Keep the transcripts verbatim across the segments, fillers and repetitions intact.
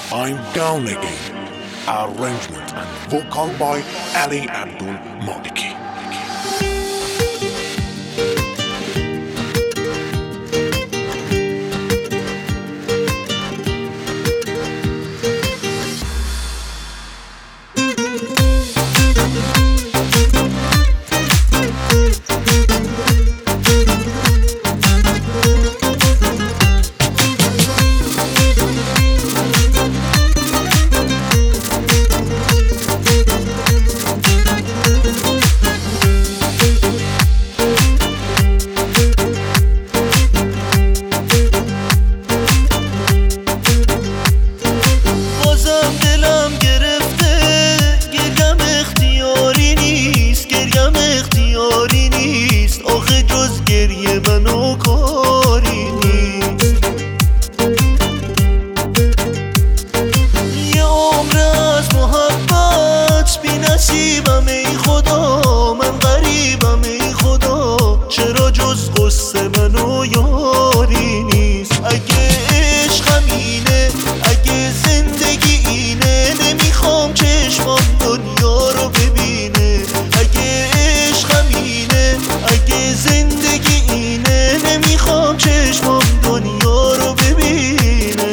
I'm Down Again. Arrangement and vocal by Ali Abdul Maliki. نصیبم ای خدا، من غریبم ای خدا، چرا جز قصه منو یاری نیست. اگه عشقم اینه، اگه زندگی اینه، نمیخوام چشمام دنیا رو ببینه. اگه عشقم اینه، اگه زندگی اینه، نمیخوام چشمام دنیا رو ببینه.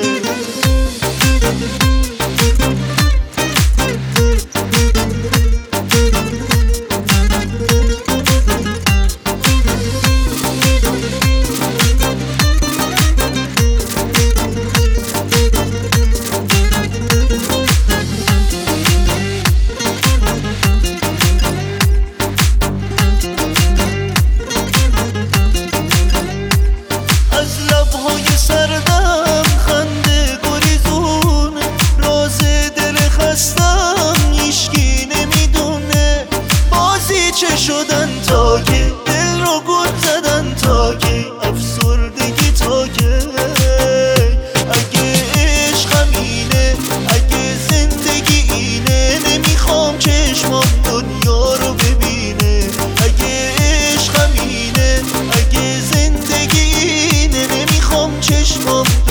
سردم خنده گریزونه، راز دل خستم هیچکی نمیدونه. بازی چه شدن تا که دل رو گل زدن، تا که افسردگی تا که. اگه عشقم اینه، اگه زندگی اینه، نمیخوام چشمام دنیا رو ببینه. اگه عشقم اینه، اگه زندگی اینه، نمیخوام چشمام